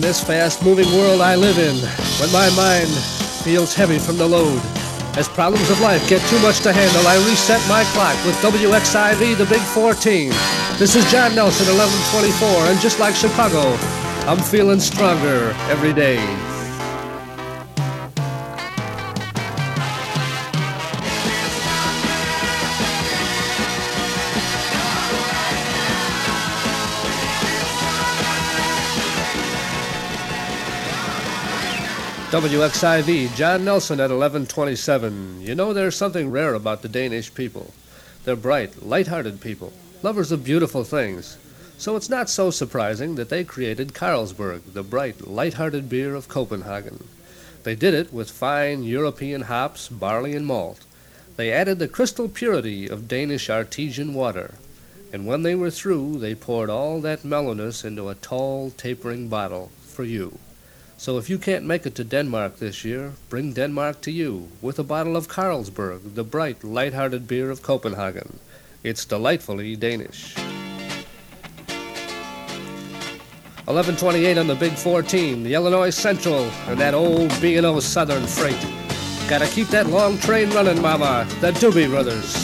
this fast-moving world I live in, when my mind feels heavy from the load, as problems of life get too much to handle, I reset my clock with WXIV, the Big 14. This is John Nelson, 1124, and just like Chicago, I'm feeling stronger every day. WXIV, John Nelson at 1127. You know, there's something rare about the Danish people. They're bright, light-hearted people, lovers of beautiful things. So it's not so surprising that they created Carlsberg, the bright, light-hearted beer of Copenhagen. They did it with fine European hops, barley, and malt. They added the crystal purity of Danish artesian water. And when they were through, they poured all that mellowness into a tall, tapering bottle for you. So if you can't make it to Denmark this year, bring Denmark to you with a bottle of Carlsberg, the bright, light-hearted beer of Copenhagen. It's delightfully Danish. 1128 on the Big 14, the Illinois Central, and that old B&O Southern freight. Gotta keep that long train running, mama, the Doobie Brothers.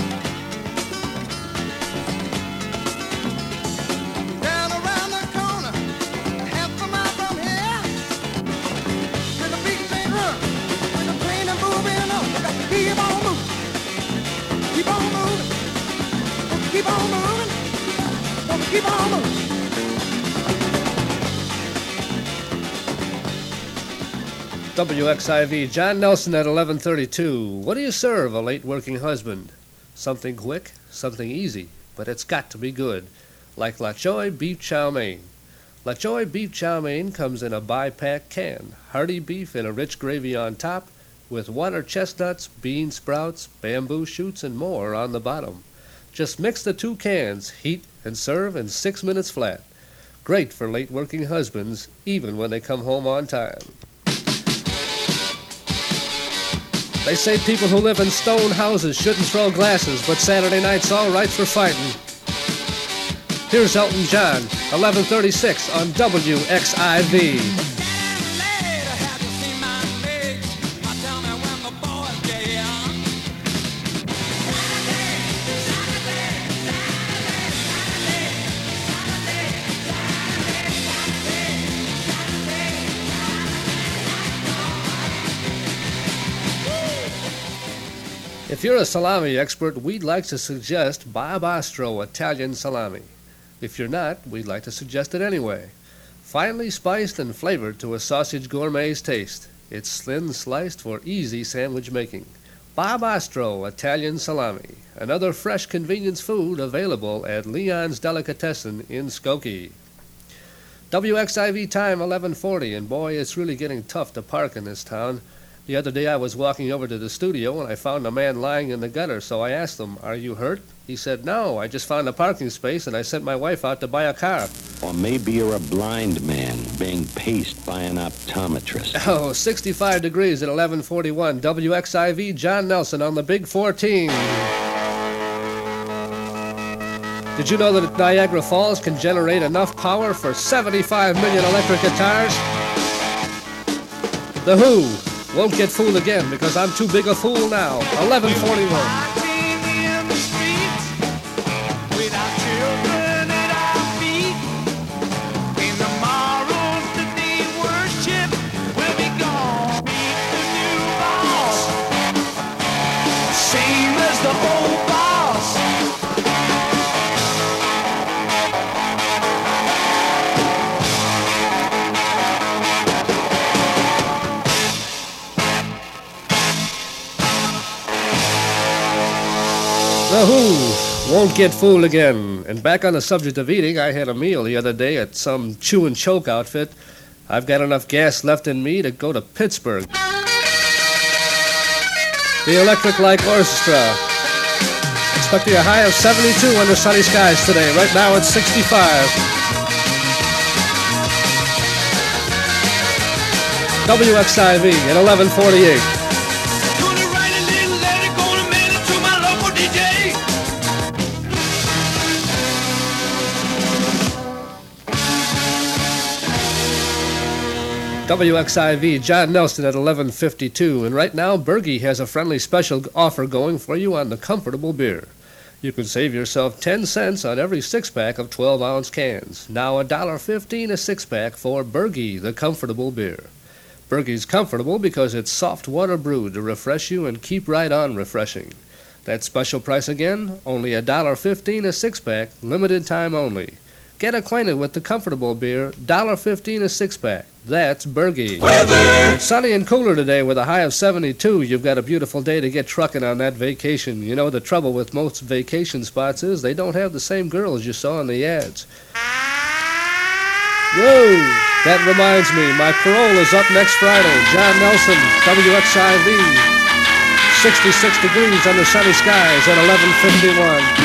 WXIV, John Nelson at 1132. What do you serve a late working husband? Something quick, something easy, but it's got to be good. Like La Choy beef chow mein. La Choy beef chow mein comes in a bi-pack can. Hearty beef in a rich gravy on top, with water chestnuts, bean sprouts, bamboo shoots, and more on the bottom. Just mix the two cans, heat, and serve in 6 minutes flat. Great for late working husbands, even when they come home on time. They say people who live in stone houses shouldn't throw glasses, but Saturday night's all right for fighting. Here's Elton John, 1136 on WXIV. If you're a salami expert, we'd like to suggest Bob Ostro Italian salami. If you're not, we'd like to suggest it anyway. Finely spiced and flavored to a sausage gourmet's taste. It's thin sliced for easy sandwich making. Bob Ostro Italian salami, another fresh convenience food available at Leon's Delicatessen in Skokie. WXIV time 1140, and boy, it's really getting tough to park in this town. The other day I was walking over to the studio and I found a man lying in the gutter, so I asked him, "Are you hurt?" He said, "No, I just found a parking space and I sent my wife out to buy a car." Or maybe you're a blind man being paced by an optometrist. Oh, 65 degrees at 1141. WXIV, John Nelson on the Big 14. Did you know that Niagara Falls can generate enough power for 75 million electric guitars? The Who won't get fooled again because I'm too big a fool now. 1141. The Who won't get fooled again. And back on the subject of eating, I had a meal the other day at some chew and choke outfit. I've got enough gas left in me to go to Pittsburgh. The Electric Light Orchestra. Expecting a high of 72 under sunny skies today. Right now it's 65. WXIV at 1148. WXIV, John Nelson at 11:52, and right now Bergie has a friendly special offer going for you on the Comfortable beer. You can save yourself 10 cents on every six-pack of 12-ounce cans. Now $1.15 a six-pack for Bergie, the Comfortable beer. Bergie's comfortable because it's soft water brewed to refresh you and keep right on refreshing. That special price again, only $1.15 a six-pack, limited time only. Get acquainted with the Comfortable beer, $1.15 a six-pack. That's Bergie. Weather! It's sunny and cooler today with a high of 72. You've got a beautiful day to get trucking on that vacation. You know, the trouble with most vacation spots is they don't have the same girls you saw in the ads. Whoa! That reminds me, my parole is up next Friday. John Nelson, WXIV. 66 degrees under sunny skies at 11:51.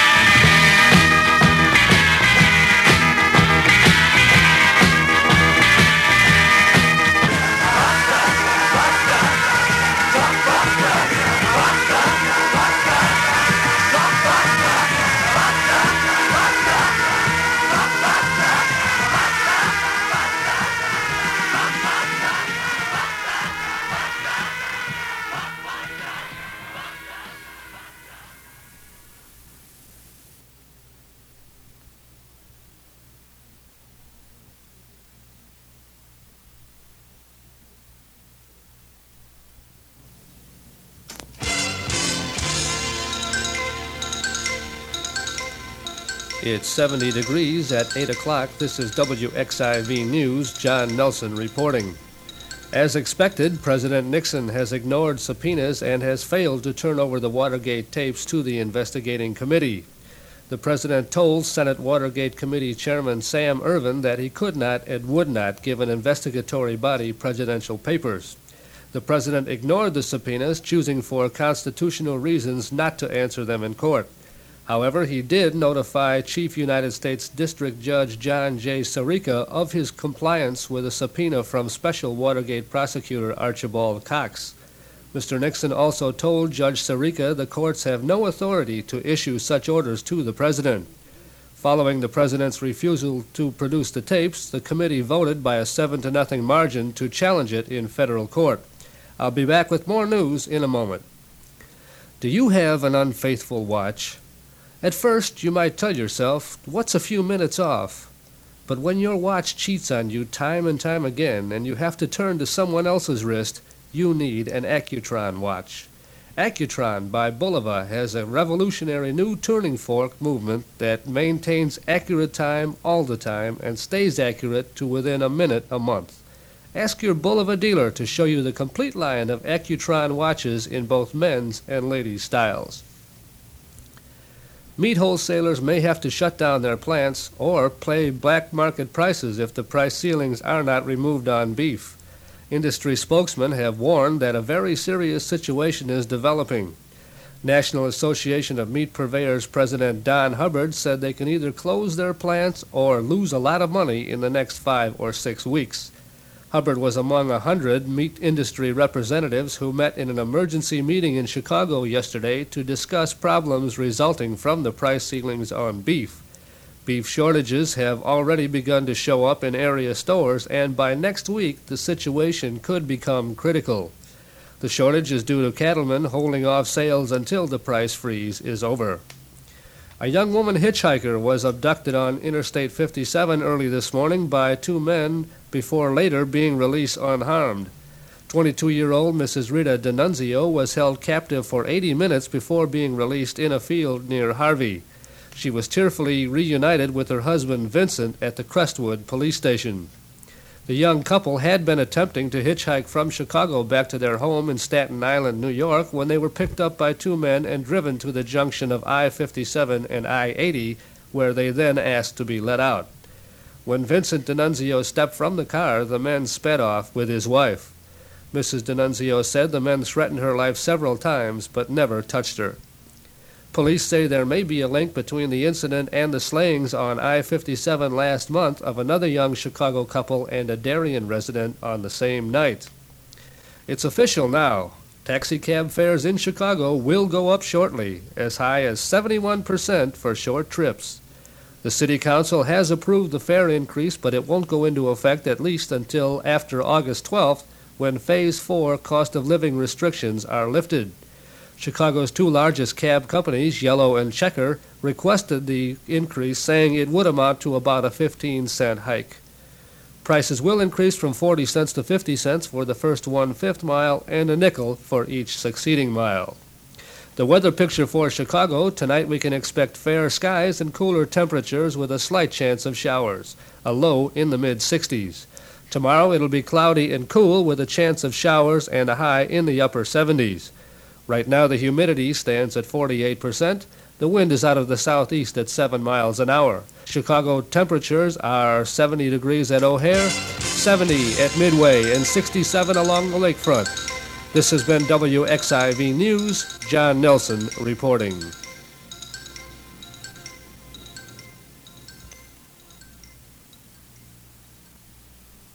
It's 70 degrees at 8 o'clock. This is WXIV News. John Nelson reporting. As expected, President Nixon has ignored subpoenas and has failed to turn over the Watergate tapes to the investigating committee. The president told Senate Watergate Committee Chairman Sam Ervin that he could not and would not give an investigatory body presidential papers. The president ignored the subpoenas, choosing for constitutional reasons not to answer them in court. However, he did notify Chief United States District Judge John J. Sirica of his compliance with a subpoena from Special Watergate Prosecutor Archibald Cox. Mr. Nixon also told Judge Sirica the courts have no authority to issue such orders to the president. Following the president's refusal to produce the tapes, the committee voted by a 7-0 margin to challenge it in federal court. I'll be back with more news in a moment. Do you have an unfaithful watch? At first, you might tell yourself, what's a few minutes off? But when your watch cheats on you time and time again, and you have to turn to someone else's wrist, you need an Accutron watch. Accutron by Bulova has a revolutionary new turning fork movement that maintains accurate time all the time and stays accurate to within a minute a month. Ask your Bulova dealer to show you the complete line of Accutron watches in both men's and ladies' styles. Meat wholesalers may have to shut down their plants or pay black market prices if the price ceilings are not removed on beef. Industry spokesmen have warned that a very serious situation is developing. National Association of Meat Purveyors President Don Hubbard said they can either close their plants or lose a lot of money in the next 5 or 6 weeks. Hubbard was among 100 meat industry representatives who met in an emergency meeting in Chicago yesterday to discuss problems resulting from the price ceilings on beef. Beef shortages have already begun to show up in area stores, and by next week the situation could become critical. The shortage is due to cattlemen holding off sales until the price freeze is over. A young woman hitchhiker was abducted on Interstate 57 early this morning by 2 men before later being released unharmed. 22-year-old Mrs. Rita D'Annunzio was held captive for 80 minutes before being released in a field near Harvey. She was tearfully reunited with her husband Vincent at the Crestwood police station. The young couple had been attempting to hitchhike from Chicago back to their home in Staten Island, New York, when they were picked up by 2 men and driven to the junction of I-57 and I-80, where they then asked to be let out. When Vincent D'Annunzio stepped from the car, the men sped off with his wife. Mrs. D'Annunzio said the men threatened her life several times, but never touched her. Police say there may be a link between the incident and the slayings on I-57 last month of another young Chicago couple and a Darien resident on the same night. It's official now. Taxicab fares in Chicago will go up shortly, as high as 71% for short trips. The City Council has approved the fare increase, but it won't go into effect at least until after August 12th, when Phase 4 cost of living restrictions are lifted. Chicago's two largest cab companies, Yellow and Checker, requested the increase, saying it would amount to about a 15-cent hike. Prices will increase from 40 cents to 50 cents for the first 1/5 mile and a nickel for each succeeding mile. The weather picture for Chicago: tonight we can expect fair skies and cooler temperatures with a slight chance of showers, a low in the mid-60s. Tomorrow it'll be cloudy and cool with a chance of showers and a high in the upper 70s. Right now the humidity stands at 48%. The wind is out of the southeast at 7 miles an hour. Chicago temperatures are 70 degrees at O'Hare, 70 at Midway, and 67 along the lakefront. This has been WXIV News. John Nelson reporting.